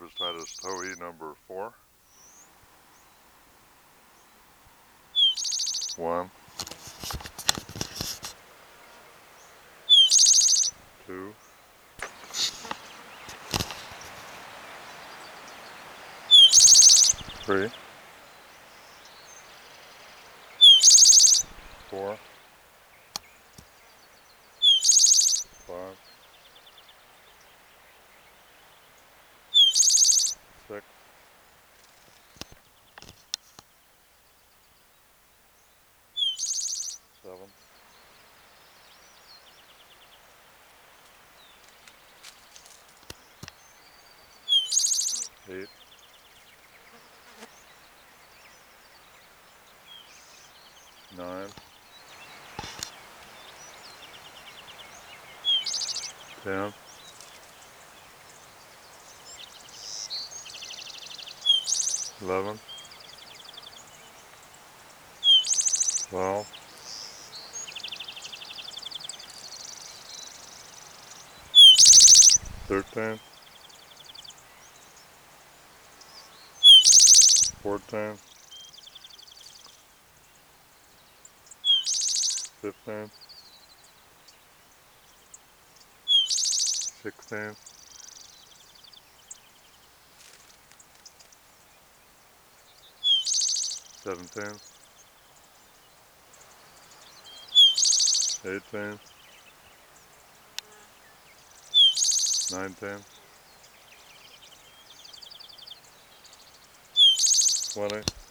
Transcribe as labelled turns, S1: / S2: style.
S1: is Titus Tohi number 4. 1, 2, 3, 4, 5, 6, 7, 8, 9, 10, 11, 12, 13, 14, 15, 16, 17, 18, 19, 20,